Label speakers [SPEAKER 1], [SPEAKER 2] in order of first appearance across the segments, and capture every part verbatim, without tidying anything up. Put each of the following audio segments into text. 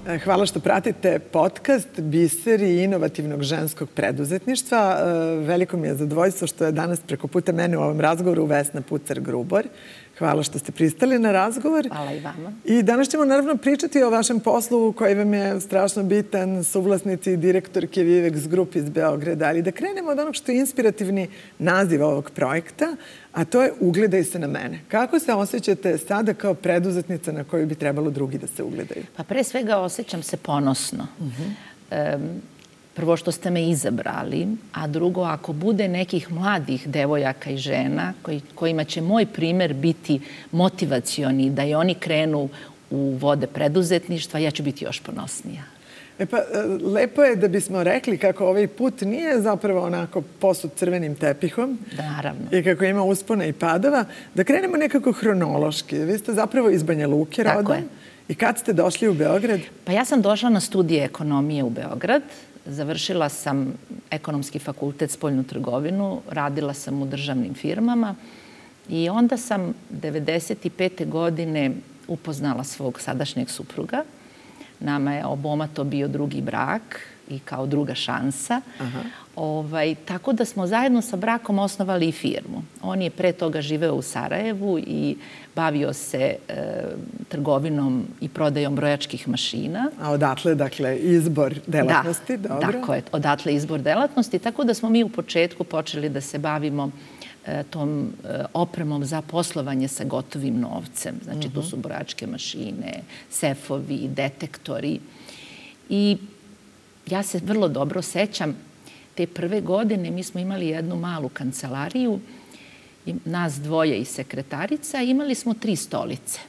[SPEAKER 1] Hvala što pratite podcast Biseri inovativnog ženskog preduzetništva. Veliko mi je zadovoljstvo što je danas preko puta mene u ovom razgovoru Vesna Pucar-Grubor. Hvala što ste pristali na razgovor.
[SPEAKER 2] Hvala i vama.
[SPEAKER 1] I danas ćemo naravno pričati o vašem poslu koji vam je strašno bitan, suvlasnici i direktorke Vivex Group iz Beograda. Ali da krenemo od onog što je inspirativni naziv ovog projekta, a to je Ugledaj se na mene. Kako se osjećate sada kao preduzetnica na koju bi trebalo drugi da se ugledaju?
[SPEAKER 2] Pa pre svega osjećam se ponosno. Um, Prvo što ste me izabrali, a drugo, ako bude nekih mladih devojaka i žena koji, kojima će moj primer biti motivacioni da i oni krenu u vode preduzetništva, ja ću biti još ponosnija.
[SPEAKER 1] E pa, lepo je da bismo rekli kako ovaj put nije zapravo onako posut crvenim tepihom.
[SPEAKER 2] Da, naravno.
[SPEAKER 1] I kako ima uspona i padova. Da krenemo nekako hronološki. Vi ste zapravo iz Banja Luke rodom.
[SPEAKER 2] Tako je.
[SPEAKER 1] I kad ste došli u Beograd?
[SPEAKER 2] Pa ja sam došla na studije ekonomije u Beograd. Završila sam ekonomski fakultet, spoljnu trgovinu, radila sam u državnim firmama i onda sam devedeset pete godine upoznala svog sadašnjeg supruga. Nama je oboma to bio drugi brak i kao druga šansa. Aha. Ovaj, tako da smo zajedno sa brakom osnovali i firmu. On je pre toga živeo u Sarajevu i bavio se e, trgovinom i prodajom brojačkih mašina.
[SPEAKER 1] A odatle, dakle, izbor delatnosti?
[SPEAKER 2] Da,
[SPEAKER 1] dobro.
[SPEAKER 2] Tako je, odatle izbor delatnosti. Tako da smo mi u početku počeli da se bavimo e, tom e, opremom za poslovanje sa gotovim novcem. Znači, uh-huh. tu su brojačke mašine, sefovi, detektori. I ja se vrlo dobro sećam, te prve godine mi smo imali jednu malu kancelariju, nas dvoje i sekretarica, imali smo tri stolice.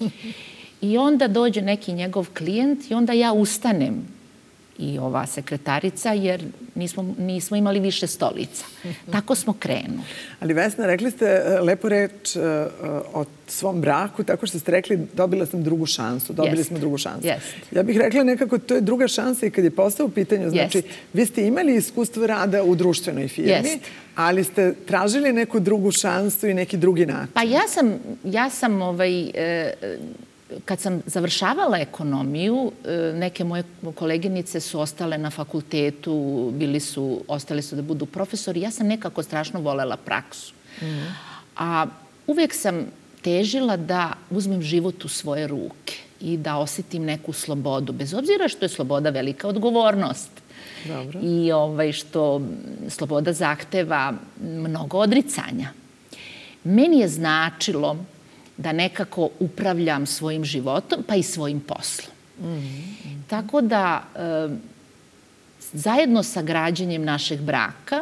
[SPEAKER 2] I onda dođe neki njegov klijent i onda ja ustanem i ova sekretarica jer nismo, nismo imali više stolica. Tako smo krenuli.
[SPEAKER 1] Ali Vesna, rekli ste lepo reč uh, o svom braku, tako što ste rekli dobila sam drugu šansu, dobili
[SPEAKER 2] Jest.
[SPEAKER 1] smo drugu šansu.
[SPEAKER 2] Jest.
[SPEAKER 1] Ja bih rekla nekako to je druga šansa i kad je posao u pitanju, znači
[SPEAKER 2] Jest.
[SPEAKER 1] vi ste imali iskustvo rada u društvenoj firmi,
[SPEAKER 2] Jest.
[SPEAKER 1] ali ste tražili neku drugu šansu i neki drugi način.
[SPEAKER 2] Pa ja sam, ja sam ovaj, e, kad sam završavala ekonomiju, neke moje koleginice su ostale na fakultetu, bili su, ostali su da budu profesori. Ja sam nekako strašno volela praksu. Mm. A uvek sam težila da uzmem život u svoje ruke i da osjetim neku slobodu, bez obzira što je sloboda velika odgovornost.
[SPEAKER 1] Dobro.
[SPEAKER 2] I ovaj, što sloboda zahteva mnogo odricanja. Meni je značilo da nekako upravljam svojim životom, pa i svojim poslom. Mm-hmm. Tako da, e, zajedno sa građenjem našeg braka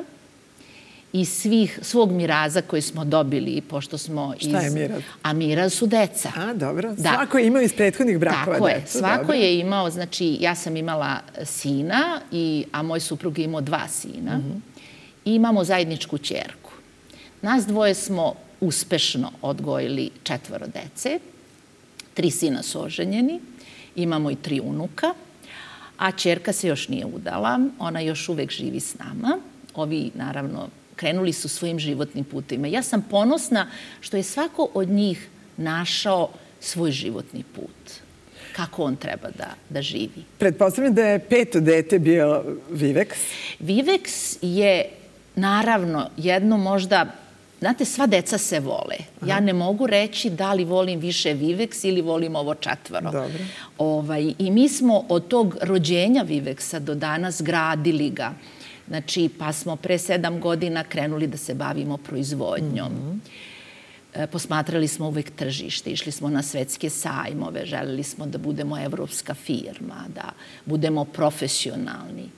[SPEAKER 2] i svih, svog miraza koji smo dobili, pošto smo iz...
[SPEAKER 1] Šta je miraz?
[SPEAKER 2] A miraz su deca.
[SPEAKER 1] A, dobro.
[SPEAKER 2] Da.
[SPEAKER 1] Svako je imao iz prethodnih brakova
[SPEAKER 2] Tako je.
[SPEAKER 1] decu.
[SPEAKER 2] Svako
[SPEAKER 1] dobro.
[SPEAKER 2] je imao, znači, ja sam imala sina, i, a moj suprug je imao dva sina. Mm-hmm. I imamo zajedničku ćerku. Nas dvoje smo uspešno odgojili četvoro dece. Tri sina su oženjeni. Imamo i tri unuka. A ćerka se još nije udala. Ona još uvek živi s nama. Ovi, naravno, krenuli su svojim životnim putima. Ja sam ponosna što je svako od njih našao svoj životni put. Kako on treba da, da živi.
[SPEAKER 1] Pretpostavljam da je peto dete bio Vivex.
[SPEAKER 2] Vivex je, naravno, jedno možda... Znate, sva deca se vole. Aha. Ja ne mogu reći da li volim više Vivex ili volim ovo četvoro.
[SPEAKER 1] Dobro.
[SPEAKER 2] Ovaj, I mi smo od tog rođenja Vivexa do danas gradili ga. Znači, pa smo pre sedam godina krenuli da se bavimo proizvodnjom. Mm-hmm. E, posmatrali smo uvek tržište, išli smo na svetske sajmove, želeli smo da budemo evropska firma, da budemo profesionalni.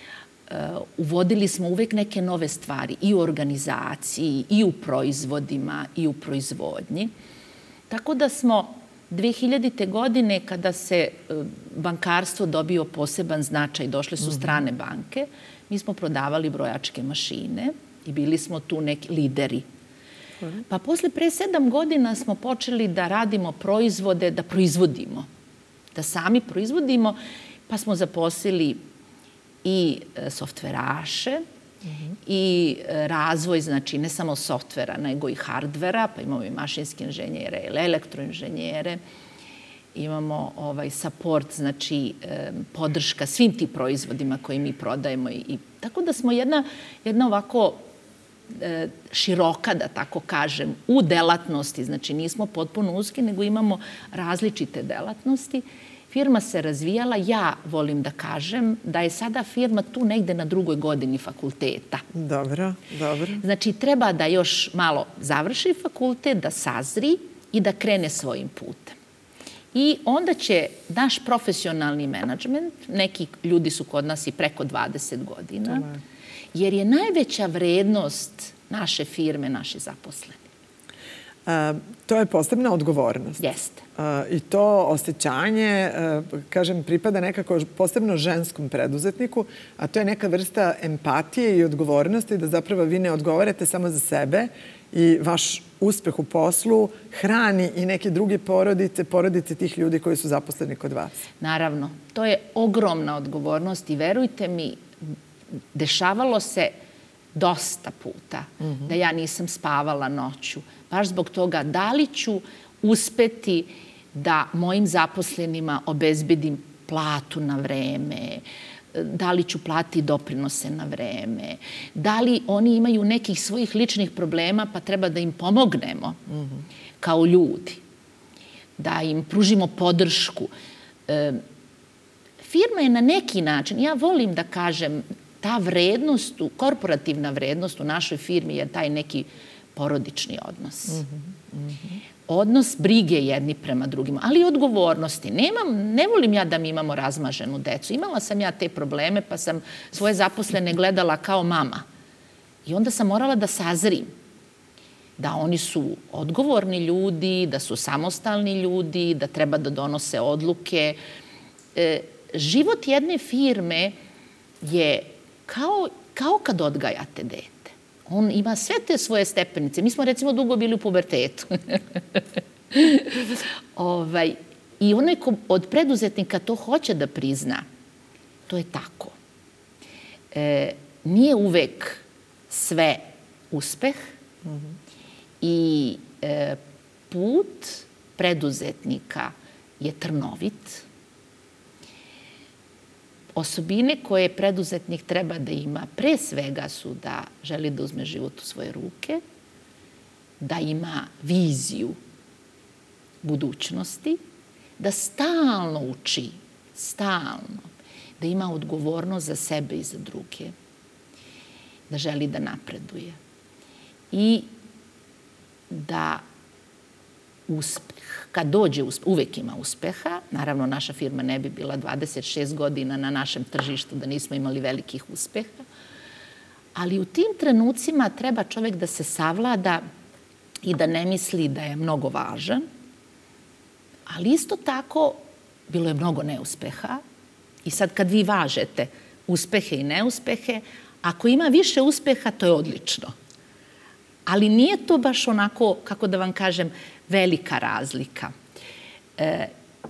[SPEAKER 2] Uvodili smo uvek neke nove stvari i u organizaciji, i u proizvodima, i u proizvodnji. Tako da smo dve hiljadite. godine, kada se bankarstvo dobio poseban značaj, došle su strane banke, mi smo prodavali brojačke mašine i bili smo tu neki lideri. Pa posle pre sedam godina smo počeli da radimo proizvode, da proizvodimo. Da sami proizvodimo, pa smo zaposlili i softveraše, mm-hmm. i razvoj, znači ne samo softvera, nego i hardvera, pa imamo i mašinske inženjere ili elektroinženjere. imamo ovaj support, znači podrška svim tim proizvodima koje mi prodajemo. I, tako da smo jedna, jedna ovako široka, da tako kažem, u delatnosti. Znači nismo potpuno uski, nego imamo različite delatnosti. Firma se razvijala, ja volim da kažem da je sada firma tu negde na drugoj godini fakulteta.
[SPEAKER 1] Dobro, dobro.
[SPEAKER 2] Znači treba da još malo završi fakultet, da sazri i da krene svojim putem. I onda će naš profesionalni menadžment, neki ljudi su kod nas i preko dvadeset godina, jer je najveća vrednost naše firme, naši zaposleni.
[SPEAKER 1] A, to je posebna odgovornost.
[SPEAKER 2] Jeste.
[SPEAKER 1] A, I to osjećanje, a, kažem, pripada nekako posebno ženskom preduzetniku, a to je neka vrsta empatije i odgovornosti da zapravo vi ne odgovarate samo za sebe i vaš uspeh u poslu hrani i neke druge porodice, porodice tih ljudi koji su zaposleni kod vas.
[SPEAKER 2] Naravno. To je ogromna odgovornost i verujte mi, dešavalo se dosta puta mm-hmm. da ja nisam spavala noću. Baš zbog toga da li ću uspeti da mojim zaposlenima obezbedim platu na vreme, da li ću platiti doprinose na vreme, da li oni imaju nekih svojih ličnih problema pa treba da im pomognemo mm-hmm. kao ljudi, da im pružimo podršku. E, firma je na neki način, ja volim da kažem, ta vrednost, korporativna vrednost u našoj firmi je taj neki porodični odnos. Mm-hmm. Mm-hmm. Odnos brige jedni prema drugima, ali i odgovornosti. Nemam, ne volim ja da mi imamo razmaženu decu. Imala sam ja te probleme, pa sam svoje zaposlene gledala kao mama. I onda sam morala da sazrim da oni su odgovorni ljudi, da su samostalni ljudi, da treba da donose odluke. E, život jedne firme je kao, kao kad odgajate dete. On ima sve te svoje stepenice. Mi smo recimo dugo bili u pubertetu. ovaj, I onaj ko od preduzetnika to hoće da prizna, to je tako. E, nije uvek sve uspeh mm-hmm. i e, put preduzetnika je trnovit. Osobine koje preduzetnik treba da ima pre svega su da želi da uzme život u svoje ruke, da ima viziju budućnosti, da stalno uči, stalno, da ima odgovornost za sebe i za druge, da želi da napreduje i da uspeh, kad dođe uspeh, uvek ima uspeha. Naravno, naša firma ne bi bila dvadeset šest godina na našem tržištu da nismo imali velikih uspeha. Ali u tim trenucima treba čovek da se savlada i da ne misli da je mnogo važan. Ali isto tako, bilo je mnogo neuspeha. I sad kad vi važete uspehe i neuspehe, ako ima više uspeha, to je odlično. Ali nije to baš onako, kako da vam kažem, velika razlika. E,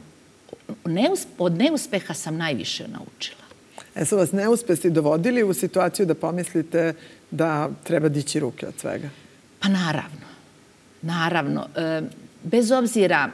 [SPEAKER 2] neus, od neuspeha sam najviše naučila.
[SPEAKER 1] E, su vas neuspesi dovodili u situaciju da pomislite da treba dići ruke od svega?
[SPEAKER 2] Pa naravno. Naravno. E, bez obzira,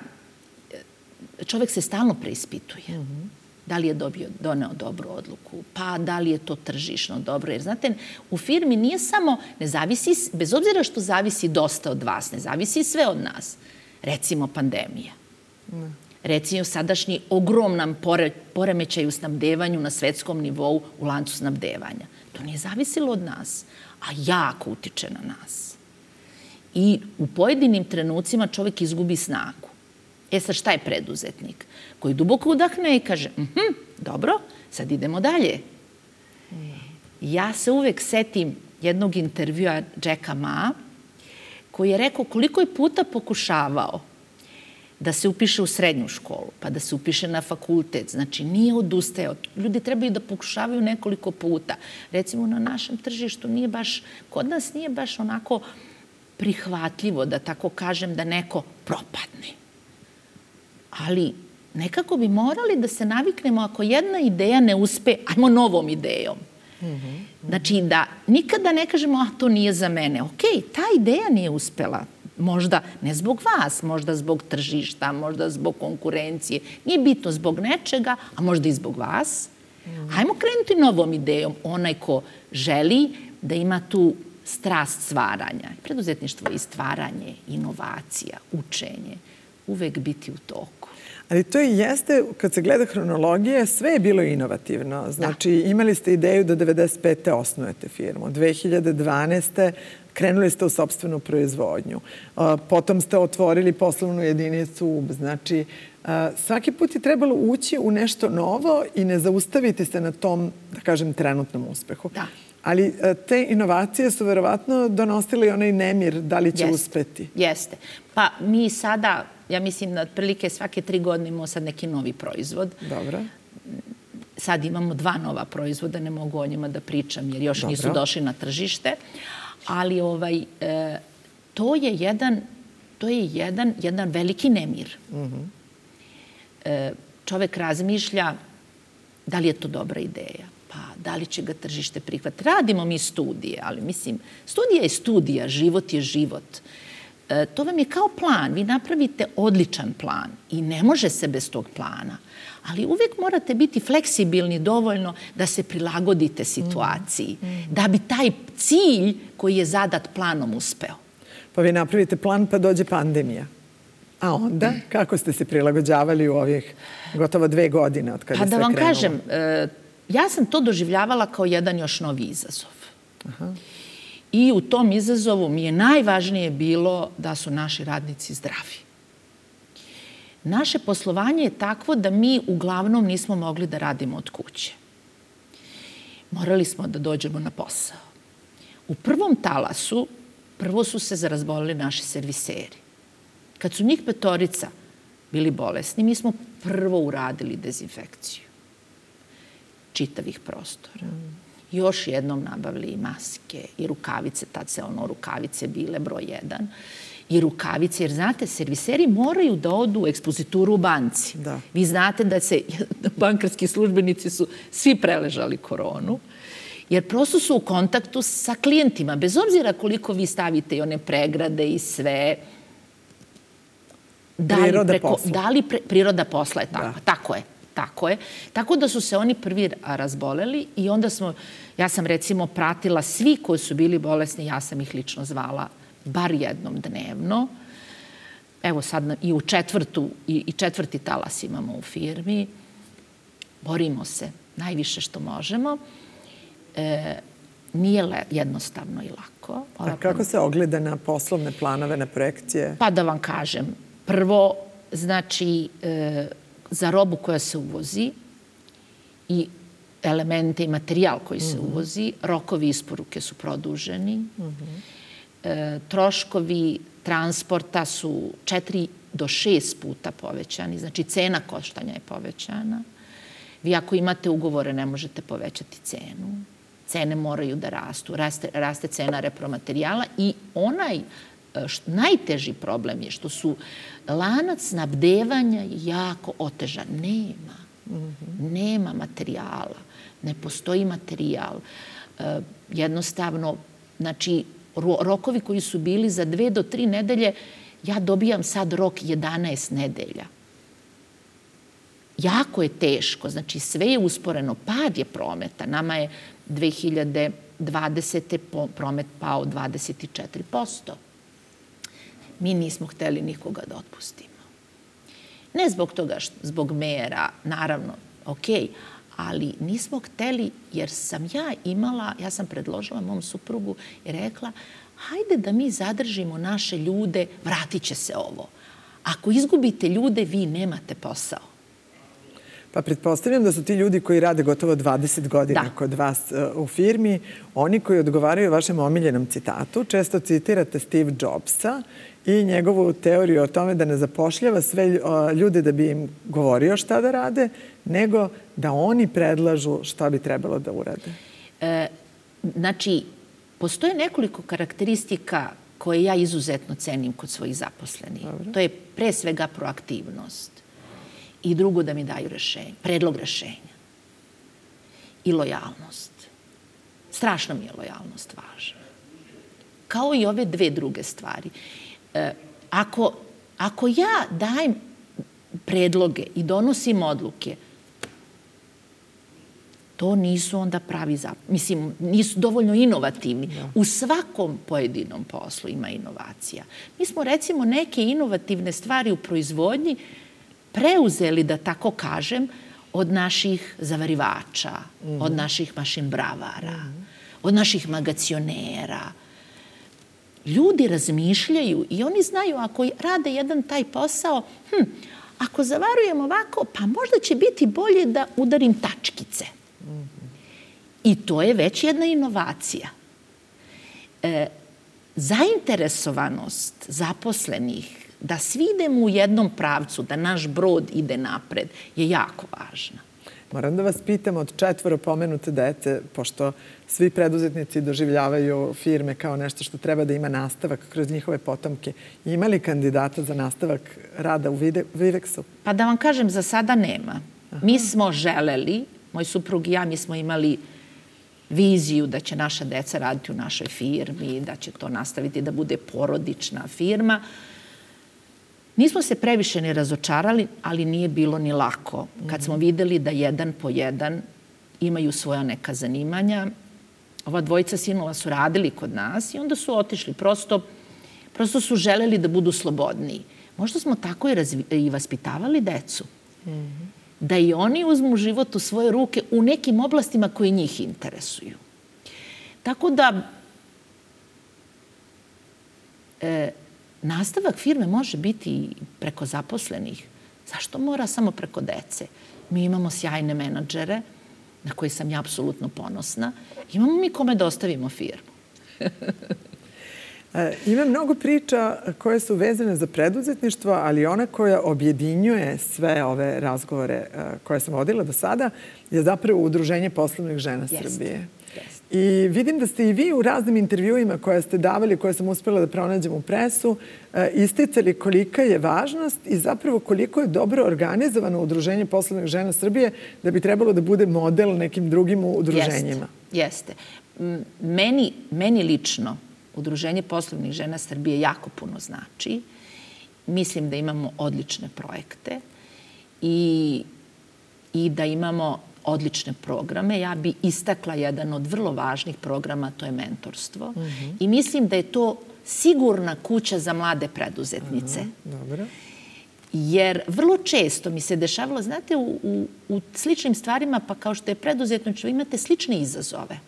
[SPEAKER 2] čovek se stalno preispituje. Mm-hmm. Da li je dobio, doneo dobru odluku, pa da li je to tržišno dobro. Jer, znate, u firmi nije samo, ne zavisi, bez obzira što zavisi dosta od vas, ne zavisi sve od nas. Recimo pandemija. Ne. Recimo sadašnji ogromnan pore, poremećaj u snabdevanju na svetskom nivou u lancu snabdevanja. To nije zavisilo od nas, a jako utiče na nas. I u pojedinim trenucima čovjek izgubi snagu. E sad šta je preduzetnik? Koji duboko udahne i kaže, mhm, dobro, sad idemo dalje. Ja se uvek setim jednog intervjua Jacka Ma, koji je rekao koliko je puta pokušavao da se upiše u srednju školu, pa da se upiše na fakultet. Znači, nije odustajao. Ljudi trebaju da pokušavaju nekoliko puta. Recimo, na našem tržištu nije baš, kod nas nije baš onako prihvatljivo, da tako kažem, da neko propadne. Ali nekako bi morali da se naviknemo, ako jedna ideja ne uspe, ajmo novom idejom. Znači, da nikada ne kažemo, a to nije za mene. Okej, ta ideja nije uspela. Možda ne zbog vas, možda zbog tržišta, možda zbog konkurencije. Nije bitno zbog nečega, a možda i zbog vas. Hajmo krenuti novom idejom. Onaj ko želi da ima tu strast stvaranja. Preduzetništvo je stvaranje, inovacija, učenje. Uvek biti u toku.
[SPEAKER 1] Ali to i jeste, kad se gleda hronologije, sve je bilo inovativno. Znači, imali ste ideju da devedeset pete osnujete firmu. dve hiljade dvanaeste krenuli ste u sopstvenu proizvodnju. Potom ste otvorili poslovnu jedinicu U B. Znači, svaki put je trebalo ući u nešto novo i ne zaustaviti se na tom, da kažem, trenutnom uspehu.
[SPEAKER 2] Da.
[SPEAKER 1] Ali te inovacije su verovatno donosili onaj nemir da li će
[SPEAKER 2] Jeste.
[SPEAKER 1] uspeti.
[SPEAKER 2] Jeste. Pa mi sada, ja mislim da otprilike svake tri godine imamo sad neki novi proizvod.
[SPEAKER 1] Dobro.
[SPEAKER 2] Sad imamo dva nova proizvoda, ne mogu o njima da pričam jer još
[SPEAKER 1] Dobro.
[SPEAKER 2] nisu došli na tržište. Ali ovaj, e, to je jedan, to je jedan, jedan veliki nemir.
[SPEAKER 1] Mhm.
[SPEAKER 2] E, čovek razmišlja da li je to dobra ideja. Pa da li će ga tržište prihvatiti. Radimo mi studije, ali mislim, studija je studija, život je život. E, to vam je kao plan. Vi napravite odličan plan i ne može se bez tog plana. Ali uvijek morate biti fleksibilni dovoljno da se prilagodite situaciji. Mm. Da bi taj cilj koji je zadat planom uspeo.
[SPEAKER 1] Pa vi napravite plan pa dođe pandemija. A onda, kako ste se prilagođavali u ovih gotovo dve godine od kada
[SPEAKER 2] pa
[SPEAKER 1] ste
[SPEAKER 2] da vam
[SPEAKER 1] krenula?
[SPEAKER 2] kažem, e, ja sam to doživljavala kao jedan još novi izazov. Aha. I u tom izazovu mi je najvažnije bilo da su naši radnici zdravi. Naše poslovanje je takvo da mi uglavnom nismo mogli da radimo od kuće. Morali smo da dođemo na posao. U prvom talasu prvo su se zarazbolili naši serviseri. Kad su njih petorica bili bolesni, mi smo prvo uradili dezinfekciju čitavih prostora. Mm. Još jednom nabavili i maske i rukavice, tad se ono rukavice bile broj jedan. I rukavice, jer znate, serviseri moraju da odu u ekspozituru u banci.
[SPEAKER 1] Da.
[SPEAKER 2] Vi znate da se bankarski službenici su svi preležali koronu, jer prosto su u kontaktu sa klijentima. Bez obzira koliko vi stavite i one pregrade i sve. Da li
[SPEAKER 1] priroda
[SPEAKER 2] preko,
[SPEAKER 1] posla.
[SPEAKER 2] Da li pre, priroda posla je tako.
[SPEAKER 1] Da.
[SPEAKER 2] Tako je. Tako je. Tako da su se oni prvi razboleli i onda smo, ja sam recimo pratila svi koji su bili bolesni, ja sam ih lično zvala bar jednom dnevno. Evo sad i u četvrtu, i, i četvrti talas imamo u firmi. Borimo se najviše što možemo. E, nije le, jednostavno i lako.
[SPEAKER 1] A kako se ogleda na poslovne planove, na projekcije?
[SPEAKER 2] Pa da vam kažem. Prvo, znači, e, za robu koja se uvozi i elemente i materijal koji se mm-hmm. uvozi, rokovi isporuke su produženi. Mm-hmm. E, troškovi transporta su četiri do šest puta povećani. Znači, cena koštanja je povećana. Vi ako imate ugovore, ne možete povećati cenu. Cene moraju da rastu. Raste, raste cena repromaterijala i onaj što, najteži problem je što su lanac snabdevanja jako otežan. Nema. Mm-hmm. Nema materijala. Ne postoji materijal. E, jednostavno, znači, rokovi koji su bili za dve do tri nedelje, ja dobijam sad rok jedanaest nedelja. Jako je teško, znači sve je usporeno, pad je prometa. Nama je dve hiljade dvadesete promet pao dvadeset četiri posto. Mi nismo hteli nikoga da otpustimo. Ne zbog toga, što, zbog mera, naravno, okej, ali nismo hteli jer sam ja imala, ja sam predložila mom suprugu i rekla, hajde da mi zadržimo naše ljude, vratit će se ovo. Ako izgubite ljude, vi nemate posao.
[SPEAKER 1] Pa pretpostavljam da su ti ljudi koji rade gotovo dvadeset godina
[SPEAKER 2] da.
[SPEAKER 1] kod vas u firmi, oni koji odgovaraju vašem omiljenom citatu. Često citirate Steve Jobsa i njegovu teoriju o tome da ne zapošljava sve ljude da bi im govorio šta da rade, nego da oni predlažu šta bi trebalo da urade.
[SPEAKER 2] E, znači, postoje nekoliko karakteristika koje ja izuzetno cenim kod svojih zaposlenih. Dobro. To je pre svega proaktivnost. I drugo, da mi daju rešenje, predlog rešenja. I lojalnost. Strašno mi je lojalnost važna. Kao i ove dve druge stvari. ako, ako ja dajem predloge i donosim odluke, to nisu onda pravi zaposlenik. Mislim, nisu dovoljno inovativni. Ja. U svakom pojedinom poslu ima inovacija. Mi smo, recimo, neke inovativne stvari u proizvodnji preuzeli, da tako kažem, od naših zavarivača, mm-hmm. od naših mašinbravara, mm-hmm. od naših magacionera. Ljudi razmišljaju i oni znaju, ako rade jedan taj posao, hm, ako zavarujem ovako, pa možda će biti bolje da udarim tačkice. I to je već jedna inovacija. E, zainteresovanost zaposlenih da svi idemo u jednom pravcu, da naš brod ide napred, je jako važna.
[SPEAKER 1] Moram da vas pitam, od četvoro pomenute dece, pošto svi preduzetnici doživljavaju firme kao nešto što treba da ima nastavak kroz njihove potomke, ima li kandidata za nastavak rada u Viveksu?
[SPEAKER 2] Pa da vam kažem, za sada nema. Aha. Mi smo želeli, moj suprug i ja, mi smo imali viziju da će naša deca raditi u našoj firmi, da će to nastaviti da bude porodična firma. Nismo se previše ni razočarali, ali nije bilo ni lako. Kad smo videli da jedan po jedan imaju svoja neka zanimanja, ova dvojica sinova su radili kod nas i onda su otišli. Prosto, prosto su želeli da budu slobodniji. Možda smo tako i, razvi, i vaspitavali decu. Mm-hmm. Da i oni uzmu život u svoje ruke u nekim oblastima koji njih interesuju. Tako da e, nastavak firme može biti preko zaposlenih. Zašto mora samo preko dece? Mi imamo sjajne menadžere na koje sam ja apsolutno ponosna. Imamo mi kome da ostavimo firmu.
[SPEAKER 1] Ima mnogo priča koje su vezane za preduzetništvo, ali ona koja objedinjuje sve ove razgovore koje sam vodila do sada je zapravo Udruženje poslovnih žena
[SPEAKER 2] Jeste.
[SPEAKER 1] Srbije.
[SPEAKER 2] Jeste.
[SPEAKER 1] I vidim da ste i vi u raznim intervjuima koje ste davali, koje sam uspjela da pronađem u presu, isticali kolika je važnost i zapravo koliko je dobro organizovano Udruženje poslovnih žena Srbije da bi trebalo da bude model nekim drugim udruženjima.
[SPEAKER 2] Jeste. Jeste. Meni, meni lično Udruženje poslovnih žena Srbije jako puno znači. Mislim da imamo odlične projekte i, i da imamo odlične programe. Ja bi istakla jedan od vrlo važnih programa, to je mentorstvo. Mm-hmm. I mislim da je to sigurna kuća za mlade preduzetnice.
[SPEAKER 1] Aha, dobro.
[SPEAKER 2] Jer vrlo često mi se dešavalo, znate, u, u, u sličnim stvarima, pa kao što je preduzetništvo, imate slične izazove.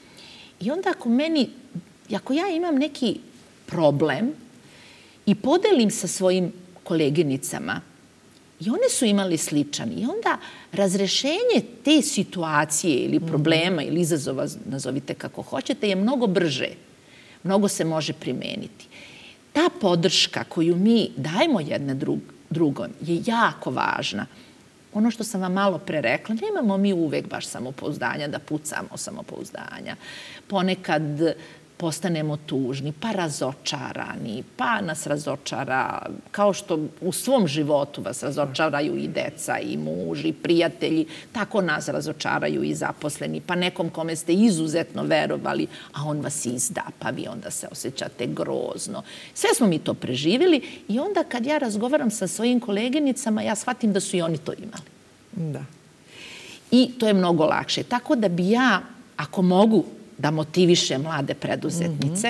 [SPEAKER 2] I onda ako meni ako ja imam neki problem i podelim sa svojim koleginicama i one su imali sličan i onda razrešenje te situacije ili problema ili izazova, nazovite kako hoćete, je mnogo brže. Mnogo se može primeniti. Ta podrška koju mi dajemo jedne drug, drugom je jako važna. Ono što sam vam malo pre rekla, nemamo mi uvek baš samopouzdanja da pucamo samopouzdanja. Ponekad postanemo tužni, pa razočarani, pa nas razočara, kao što u svom životu vas razočaraju i deca, i muž, i prijatelji, tako nas razočaraju i zaposleni, pa nekom kome ste izuzetno verovali, a on vas izda, pa vi onda se osjećate grozno. Sve smo mi to preživjeli i onda kad ja razgovaram sa svojim koleginicama, ja shvatim da su i oni to imali.
[SPEAKER 1] Da.
[SPEAKER 2] I to je mnogo lakše. Tako da bi ja, ako mogu, da motiviše mlade preduzetnice,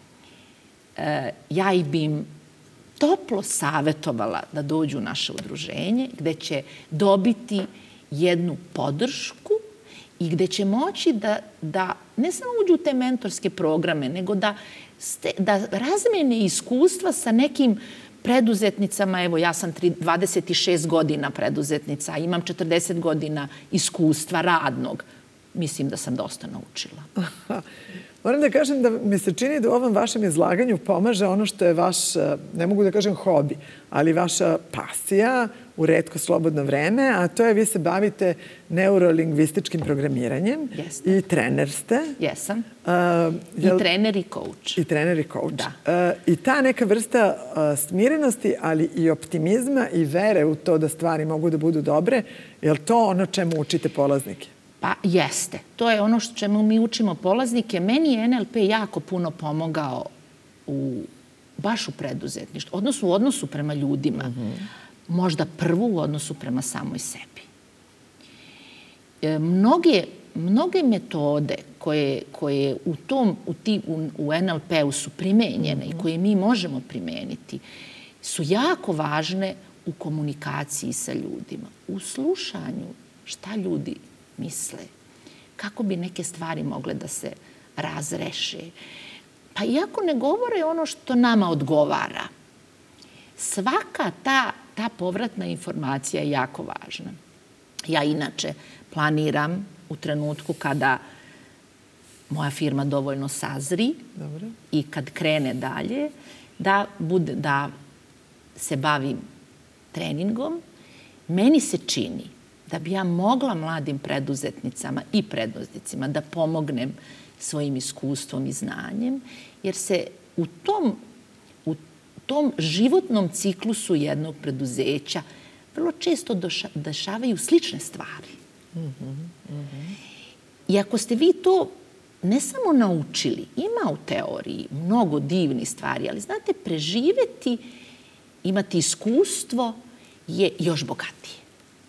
[SPEAKER 2] mm-hmm. ja i bi im toplo savjetovala da dođu u naše udruženje gde će dobiti jednu podršku i gde će moći da, da ne samo uđu u te mentorske programe, nego da, ste, da razmene iskustva sa nekim preduzetnicama. Evo, ja sam dvadeset šest godina preduzetnica, imam četrdeset godina iskustva radnog. Mislim da sam dosta naučila.
[SPEAKER 1] Aha. Moram da kažem da mi se čini da u ovom vašem izlaganju pomaže ono što je vaš, ne mogu da kažem hobi, ali vaša pasija u retko slobodno vreme, a to je vi se bavite neurolingvističkim programiranjem.
[SPEAKER 2] Jeste.
[SPEAKER 1] I trener ste.
[SPEAKER 2] Jesam. Uh, jel... I trener i coach.
[SPEAKER 1] I trener i coach.
[SPEAKER 2] Da.
[SPEAKER 1] Uh, I ta neka vrsta uh, smirenosti, ali i optimizma i vere u to da stvari mogu da budu dobre, je li to ono čemu učite polaznike?
[SPEAKER 2] Pa jeste. To je ono što čemu mi učimo polaznike. Meni je N L P jako puno pomogao u baš u preduzetništvu, odnosno u odnosu prema ljudima, mm-hmm. možda prvo u odnosu prema samoj sebi. E, mnoge, mnoge metode koje, koje u, tom, u, ti, u, u en el pe-u su primenjene mm-hmm. i koje mi možemo primeniti su jako važne u komunikaciji sa ljudima, u slušanju šta ljudi misle, kako bi neke stvari mogle da se razreše. Pa iako ne govore ono što nama odgovara, svaka ta, ta povratna informacija je jako važna. Ja inače planiram u trenutku kada moja firma dovoljno sazri Dobre. I kad krene dalje, da, bude, da se bavim treningom. Meni se čini da bi ja mogla mladim preduzetnicama i preduzetnicima da pomognem svojim iskustvom i znanjem, jer se u tom, u tom životnom ciklusu jednog preduzeća vrlo često dešavaju slične stvari. Mm-hmm, mm-hmm. I ako ste vi to ne samo naučili, ima u teoriji mnogo divnih stvari, ali znate, preživeti, imati iskustvo je još bogatije.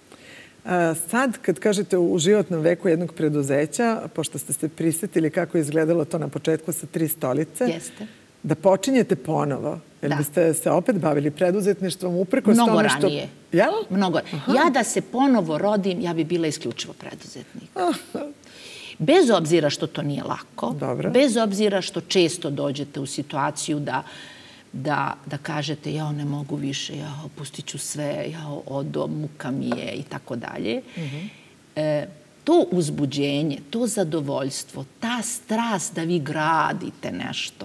[SPEAKER 1] A sad, kad kažete u životnom veku jednog preduzeća, pošto ste se prisjetili kako je izgledalo to na početku sa tri stolice,
[SPEAKER 2] Jeste.
[SPEAKER 1] Da počinjete ponovo, jer da. Biste se opet bavili preduzetništvom uprkos
[SPEAKER 2] Mnogo
[SPEAKER 1] tome što...
[SPEAKER 2] Mnogo ranije.
[SPEAKER 1] Jel?
[SPEAKER 2] Mnogo. Aha. Ja da se ponovo rodim, ja bi bila isključivo preduzetnik. Aha. Bez obzira što to nije lako, Dobro. Bez obzira što često dođete u situaciju da Da, da kažete, ja ne mogu više, ja opustit ću sve, ja odo, muka mi je i tako dalje. E, to uzbuđenje, to zadovoljstvo, ta strast da vi gradite nešto,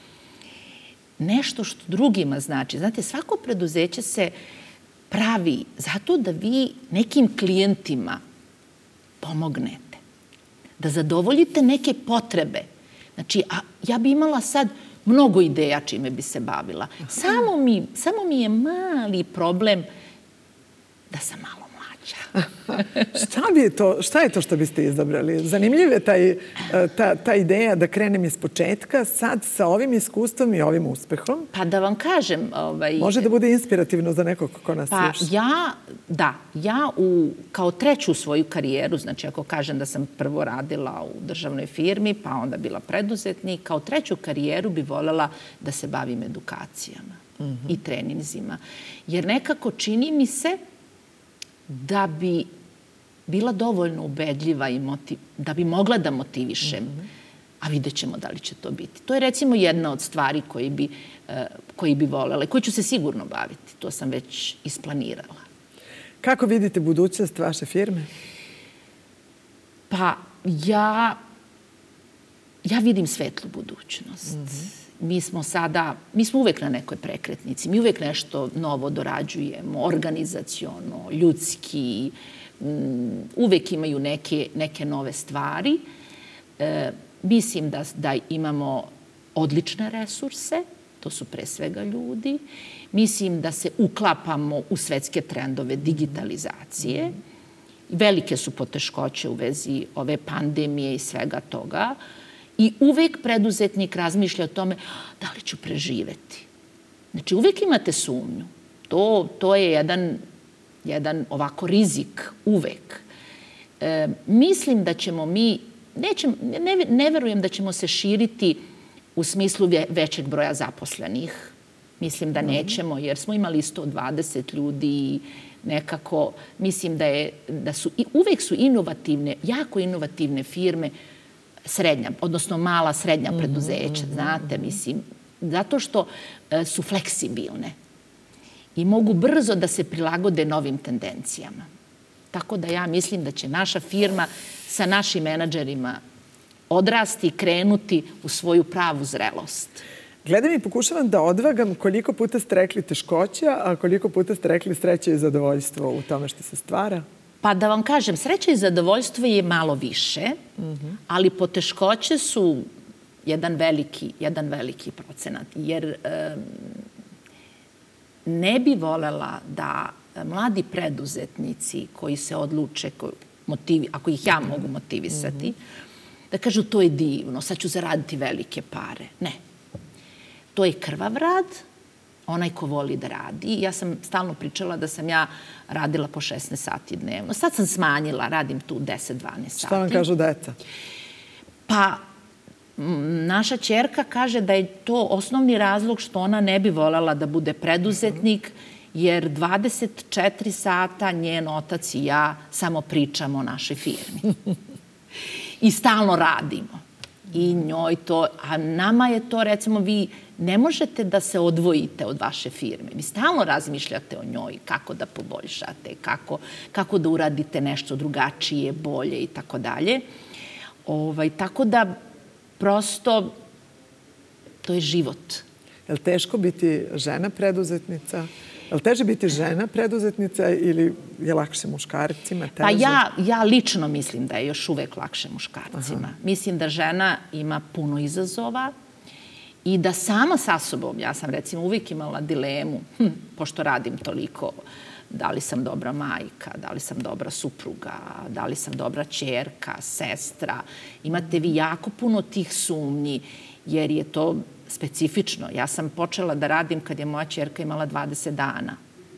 [SPEAKER 2] nešto što drugima znači. Znate, svako preduzeće se pravi zato da vi nekim klijentima pomognete, da zadovoljite neke potrebe. Znači, a ja bi imala sad mnogo ideja čime bi se bavila. Samo mi, samo mi je mali problem da sam malo mlađa.
[SPEAKER 1] Šta bi to, šta je to što biste izabrali? Zanimljiv je taj, ta, ta ideja da krenem iz početka, sad sa ovim iskustvom i ovim uspehom.
[SPEAKER 2] Pa da vam kažem... Ovaj,
[SPEAKER 1] Može da bude inspirativno za nekog ko nas
[SPEAKER 2] pa
[SPEAKER 1] sluša.
[SPEAKER 2] Ja, da, ja u, kao treću svoju karijeru, znači ako kažem da sam prvo radila u državnoj firmi, pa onda bila preduzetnik, kao treću karijeru bi voljela da se bavim edukacijama mm-hmm. i treninzima. Jer nekako čini mi se da bi bila dovoljno ubedljiva i motiv, da bi mogla da motivišem, mm-hmm. a vidjet ćemo da li će to biti. To je recimo jedna od stvari koji bi, uh, koji bi voljela i koji ću se sigurno baviti. To sam već isplanirala.
[SPEAKER 1] Kako vidite budućnost vaše firme?
[SPEAKER 2] Pa ja, ja vidim svetlu budućnost. Mm-hmm. Mi smo sada, mi smo uvek na nekoj prekretnici. Mi uvek nešto novo dorađujemo, organizaciono, ljudski, uvek imaju neke, neke nove stvari. E, mislim da, da imamo odlične resurse, to su pre svega ljudi. Mislim da se uklapamo u svetske trendove digitalizacije. Velike su poteškoće u vezi ove pandemije i svega toga. I uvek preduzetnik razmišlja o tome da li ću preživeti. Znači, uvek imate sumnju. To, to je jedan, jedan ovako rizik, uvek. E, mislim da ćemo mi, nećem, ne, ne verujem da ćemo se širiti u smislu većeg broja zaposlenih. Mislim da nećemo, jer smo imali sto dvadeset ljudi i nekako, mislim da, je, da su, uvek su inovativne, jako inovativne firme, srednja, odnosno mala srednja preduzeća, znate, mislim, zato što e, su fleksibilne i mogu brzo da se prilagode novim tendencijama. Tako da ja mislim da će naša firma sa našim menadžerima odrasti i krenuti u svoju pravu zrelost.
[SPEAKER 1] Gledam i pokušavam da odvagam koliko puta ste rekli teškoća, a koliko puta ste rekli sreća i zadovoljstvo u tome što se stvara.
[SPEAKER 2] Pa da vam kažem, sreća i zadovoljstvo je malo više, mm-hmm. ali poteškoće su jedan veliki, jedan veliki procenat. Jer um, ne bi volela da mladi preduzetnici koji se odluče, koji motivi, ako ih ja mogu motivisati, mm-hmm. da kažu to je divno, sad ću zaraditi velike pare. Ne. to je krvav rad, onaj ko voli da radi. Ja sam stalno pričala da sam ja radila po šesnaest sati dnevno. Sad sam smanjila, radim tu deset do dvanaest sati.
[SPEAKER 1] Šta vam kažu deca?
[SPEAKER 2] Pa, naša ćerka kaže da je to osnovni razlog što ona ne bi voljela da bude preduzetnik, jer dvadeset četiri sata njen otac i ja samo pričamo o našoj firmi. I stalno radimo. I njoj to, a nama je to, recimo, vi ne možete da se odvojite od vaše firme. Vi stalno razmišljate o njoj, kako da poboljšate, kako, kako da uradite nešto drugačije, bolje i tako dalje. Ovaj, tako da, prosto, to je život.
[SPEAKER 1] Je li teško biti žena preduzetnica? Je li teže biti žena preduzetnica ili je lakše muškarcima? Teže?
[SPEAKER 2] Pa ja, ja lično mislim da je još uvek lakše muškarcima. Aha. Mislim da žena ima puno izazova i da sama sa sobom, ja sam recimo uvijek imala dilemu, hm, pošto radim toliko, da li sam dobra majka, da li sam dobra supruga, da li sam dobra ćerka, sestra. Imate vi jako puno tih sumnji, jer je to specifično. Ja sam počela da radim kad je moja ćerka imala dvadeset dana.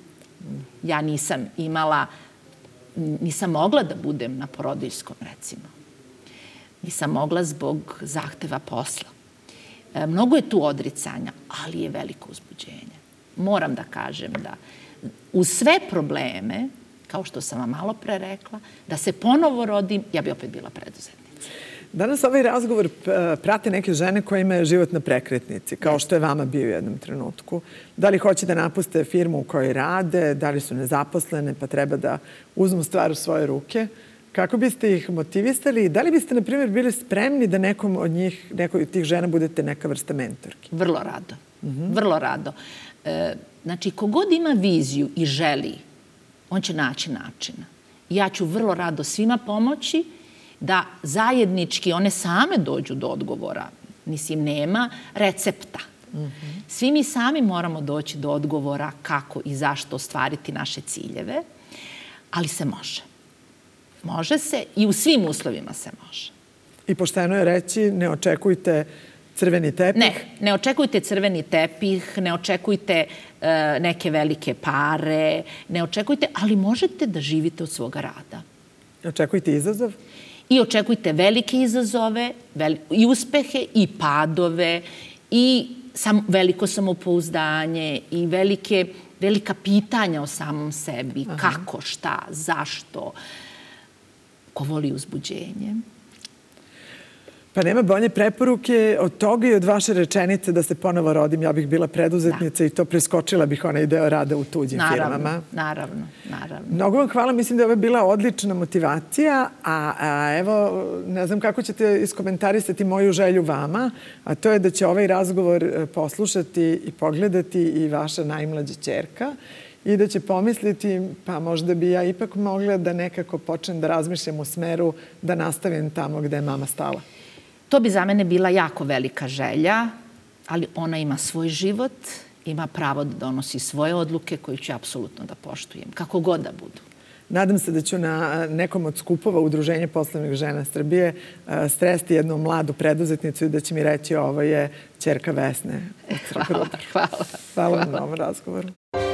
[SPEAKER 2] Ja nisam imala, nisam mogla da budem na porodiljskom, recimo. Nisam mogla zbog zahteva posla. E, mnogo je tu odricanja, ali je veliko uzbuđenje. Moram da kažem da uz sve probleme, kao što sam vam malo pre rekla, da se ponovo rodim, ja bi opet bila preduzetnica.
[SPEAKER 1] Danas ovaj razgovor prate neke žene koje imaju život na prekretnici, kao što je vama bio u jednom trenutku. Da li hoće da napuste firmu u kojoj rade, da li su nezaposlene pa treba da uzmu stvar u svoje ruke. Kako biste ih motivisali i da li biste, na primjer, bili spremni da nekom od njih, nekoj od tih žena budete neka vrsta mentorki?
[SPEAKER 2] Vrlo rado. Mm-hmm. Vrlo rado. E, znači, kogod ima viziju i želi, on će naći načina. Ja ću vrlo rado svima pomoći da zajednički one same dođu do odgovora. Mislim, nema recepta. Mm-hmm. Svi mi sami moramo doći do odgovora kako i zašto ostvariti naše ciljeve, ali se može. Može se i u svim uslovima se može.
[SPEAKER 1] I pošteno je reći, ne očekujte crveni tepih?
[SPEAKER 2] Ne, ne očekujte crveni tepih, ne očekujte uh, neke velike pare, ne očekujte, ali možete da živite od svoga rada.
[SPEAKER 1] Očekujte izazov?
[SPEAKER 2] I očekujte velike izazove, veli, i uspehe, i padove, i sam, veliko samopouzdanje, i velike, velika pitanja o samom sebi. Aha. Kako, šta, zašto. Ko voli uzbuđenje?
[SPEAKER 1] Pa nema bolje preporuke od toga i od vaše rečenice da se ponovo rodim. Ja bih bila preduzetnica da. I to preskočila bih onaj deo rada u tuđim
[SPEAKER 2] naravno,
[SPEAKER 1] firmama.
[SPEAKER 2] Naravno, naravno.
[SPEAKER 1] Mnogo vam hvala. Mislim da je ovo bila odlična motivacija. A, a evo, ne znam kako ćete iskomentarisati moju želju vama, a to je da će ovaj razgovor poslušati i pogledati i vaša najmlađa ćerka i da će pomisliti, pa možda bi ja ipak mogla da nekako počnem da razmišljam u smeru da nastavim tamo gde je mama stala.
[SPEAKER 2] To bi za mene bila jako velika želja, ali ona ima svoj život, ima pravo da donosi svoje odluke koje ću apsolutno da poštujem, kako god da budu.
[SPEAKER 1] Nadam se da ću na nekom od skupova Udruženja poslovnih žena Srbije stresti jednu mladu preduzetnicu i da će mi reći ovo je ćerka Vesne.
[SPEAKER 2] Hvala, hvala.
[SPEAKER 1] Hvala vam na ovom razgovoru.